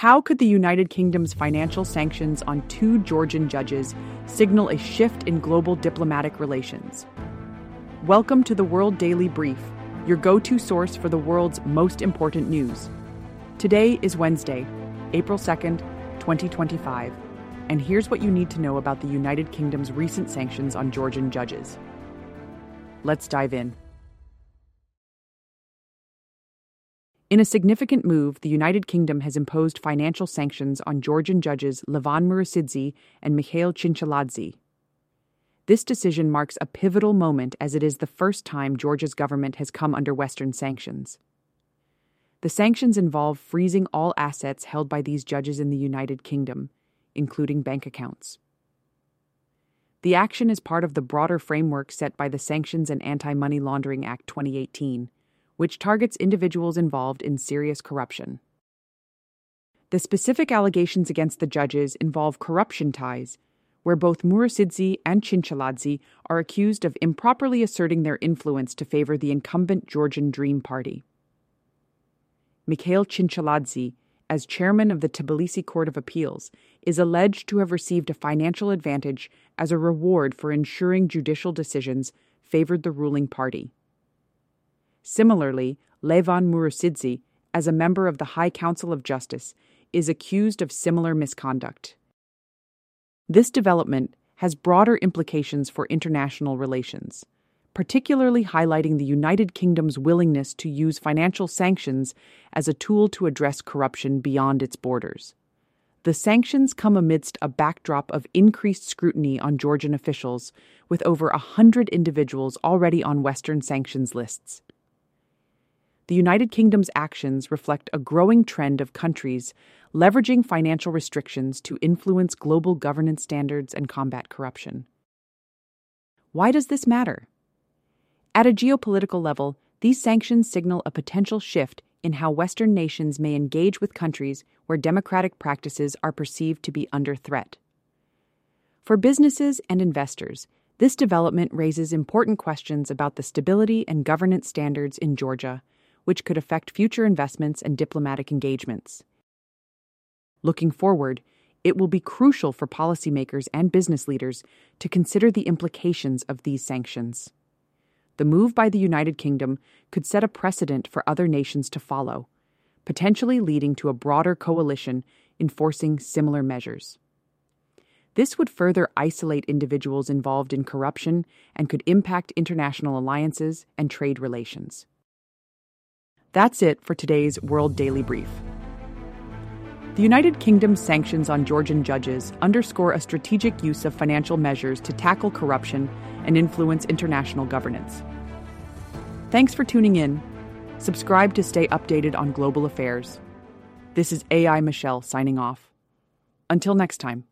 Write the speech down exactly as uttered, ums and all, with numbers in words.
How could the United Kingdom's financial sanctions on two Georgian judges signal a shift in global diplomatic relations? Welcome to the World Daily Brief, your go-to source for the world's most important news. Today is Wednesday, April second, twenty twenty-five, and here's what you need to know about the United Kingdom's recent sanctions on Georgian judges. Let's dive in. In a significant move, the United Kingdom has imposed financial sanctions on Georgian judges Levan Murusidze and Mikhail Chinchaladze. This decision marks a pivotal moment as it is the first time Georgia's government has come under Western sanctions. The sanctions involve freezing all assets held by these judges in the United Kingdom, including bank accounts. The action is part of the broader framework set by the Sanctions and Anti-Money Laundering Act twenty eighteen, which targets individuals involved in serious corruption. The specific allegations against the judges involve corruption ties, where both Murusidze and Chinchaladze are accused of improperly asserting their influence to favor the incumbent Georgian Dream Party. Mikhail Chinchaladze, as chairman of the Tbilisi Court of Appeals, is alleged to have received a financial advantage as a reward for ensuring judicial decisions favored the ruling party. Similarly, Levan Murusidze, as a member of the High Council of Justice, is accused of similar misconduct. This development has broader implications for international relations, particularly highlighting the United Kingdom's willingness to use financial sanctions as a tool to address corruption beyond its borders. The sanctions come amidst a backdrop of increased scrutiny on Georgian officials, with over a hundred individuals already on Western sanctions lists. The United Kingdom's actions reflect a growing trend of countries leveraging financial restrictions to influence global governance standards and combat corruption. Why does this matter? At a geopolitical level, these sanctions signal a potential shift in how Western nations may engage with countries where democratic practices are perceived to be under threat. For businesses and investors, this development raises important questions about the stability and governance standards in Georgia, which could affect future investments and diplomatic engagements. Looking forward, it will be crucial for policymakers and business leaders to consider the implications of these sanctions. The move by the United Kingdom could set a precedent for other nations to follow, potentially leading to a broader coalition enforcing similar measures. This would further isolate individuals involved in corruption and could impact international alliances and trade relations. That's it for today's World Daily Brief. The United Kingdom's sanctions on Georgian judges underscore a strategic use of financial measures to tackle corruption and influence international governance. Thanks for tuning in. Subscribe to stay updated on global affairs. This is A I Michelle signing off. Until next time.